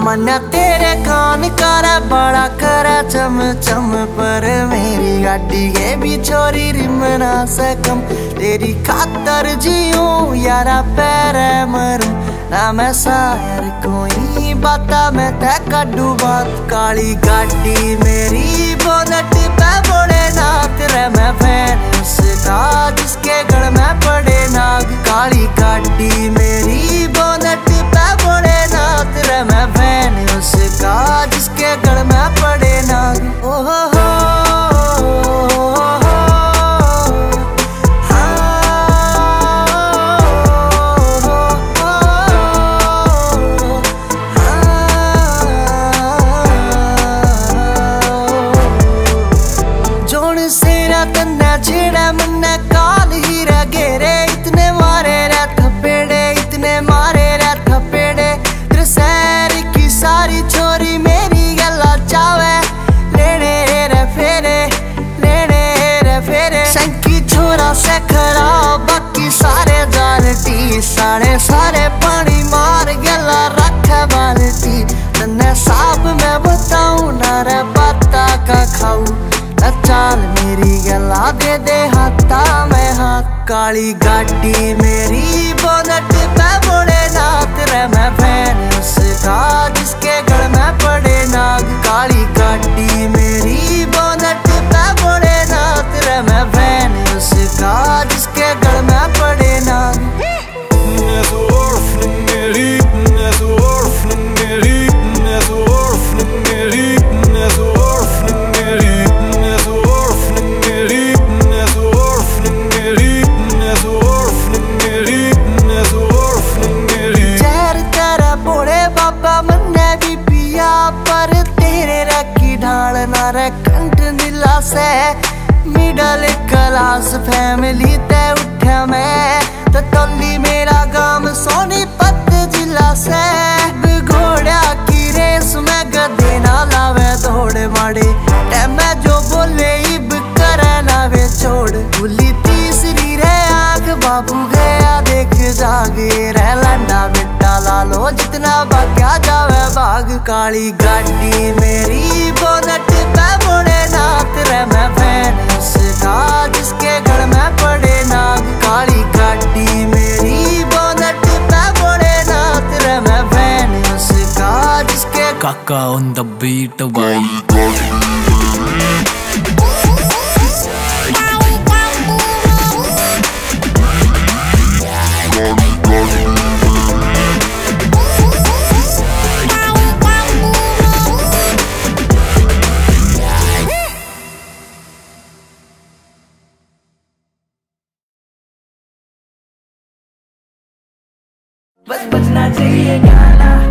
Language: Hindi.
मन तेरे कान करे बड़ा करे चम चम, पर मेरी गाड़ी के भी छोरी रिम ना सकम। तेरी खातर जियूं यारा पैरे मरूं, ना मैं शायर कोई बाता मैं तै काडू बात। काली गाड़ी मेरी बोनट पे बोले नाथ रे, मैं फैन उसका जिसके गल में पड़े नाग। काली गाड़ी मेरी बोनट पे बोले नाथ रे, मैं फैन उसका जिसके गल में पड़े नाग। ओ हो छेड़ा मन्ने काल ही रह गेरे, इतने मारे रे थपेड़े, इतने मारे रे थपेड़े। तेरे सैर की सारी छोरी मेरी गला चावे, लेने रे फेरे, लेने रे फेरे। शंकी छोरा से खरा बाकी सारे जानती, सारे सारे पानी मार गला रख बाल्टी। तन्ने साहब मैं बताऊं ना रे बाता का खाऊं, चाल मेरी गला दे दे हाथा मैं हाथ। काली गाड़ी मेरी बोनट पे बोले नाथ रे, मैं फैन उसका जिसके गल में पड़े नाग। काली गाड़ी मेरी बोनट पे बोले नाथ रे, मैं फैन उसका जिसके गल में पड़े नाग। पर तेरे रखी ढालना रे कंठ नीला से, मिडल क्लास फैमिली ते उठा मैं। तो टोली मेरा गांव सोनीपत जिला से, घोड़ा की रेस में गधे ना लावे दौड़ माड़े। मैं जो बोले इब करे ना वे छोड़, भूली तीसरी रे आंख बाबू गया देख जागे रे। लंडा बेटा लालो जितना भाग्या जावे भाग। काली गाड़ी मेरी बोनट पे बोले नाथ रे, मैं फैन उसका जिसके गल में पड़े नाग। काली गाड़ी मेरी बोनट पे बोले नाथ रे, मैं फैन उसका जिसके काका ऑन द बीट भाई। बस बजना चाहिए गाना।